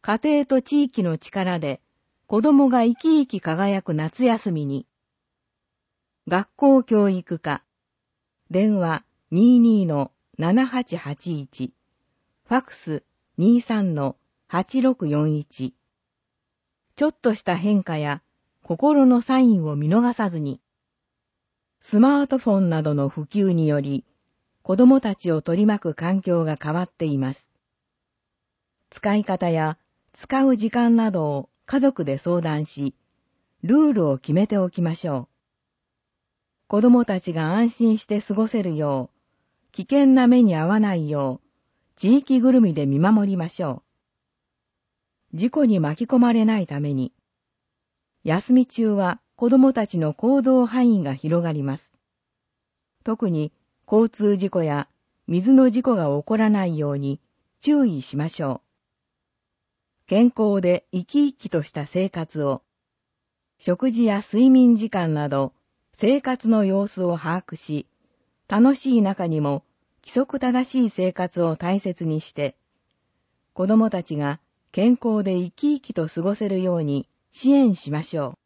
家庭と地域の力で子供が生き生き輝く夏休みに。学校教育課。電話 22-7881。ファクス 23-8641。ちょっとした変化や心のサインを見逃さずに。スマートフォンなどの普及により、子供たちを取り巻く環境が変わっています。使い方や使う時間などを家族で相談し、ルールを決めておきましょう。子供たちが安心して過ごせるよう、危険な目に遭わないよう、地域ぐるみで見守りましょう。事故に巻き込まれないために、休み中は子供たちの行動範囲が広がります。特に交通事故や水の事故が起こらないように注意しましょう。健康で生き生きとした生活を、食事や睡眠時間など生活の様子を把握し、楽しい中にも規則正しい生活を大切にして、子供たちが健康で生き生きと過ごせるように支援しましょう。